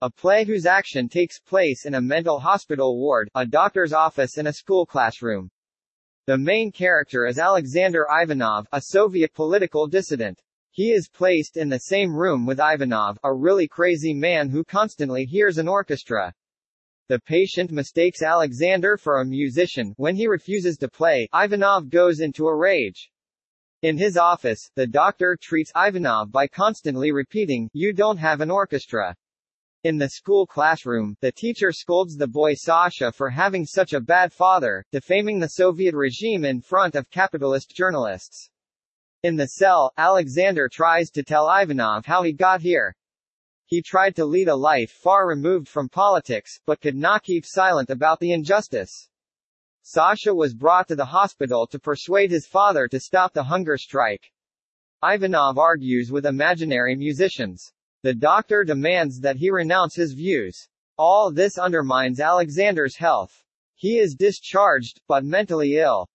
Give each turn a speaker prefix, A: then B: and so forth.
A: A play whose action takes place in a mental hospital ward, a doctor's office and a school classroom. The main character is Alexander Ivanov, a Soviet political dissident. He is placed in the same room with Ivanov, a really crazy man who constantly hears an orchestra. The patient mistakes Alexander for a musician. When he refuses to play, Ivanov goes into a rage. In his office, the doctor treats Ivanov by constantly repeating, "You don't have an orchestra." In the school classroom, the teacher scolds the boy Sasha for having such a bad father, defaming the Soviet regime in front of capitalist journalists. In the cell, Alexander tries to tell Ivanov how he got here. He tried to lead a life far removed from politics, but could not keep silent about the injustice. Sasha was brought to the hospital to persuade his father to stop the hunger strike. Ivanov argues with imaginary musicians. The doctor demands that he renounce his views. All this undermines Alexander's health. He is discharged, but mentally ill.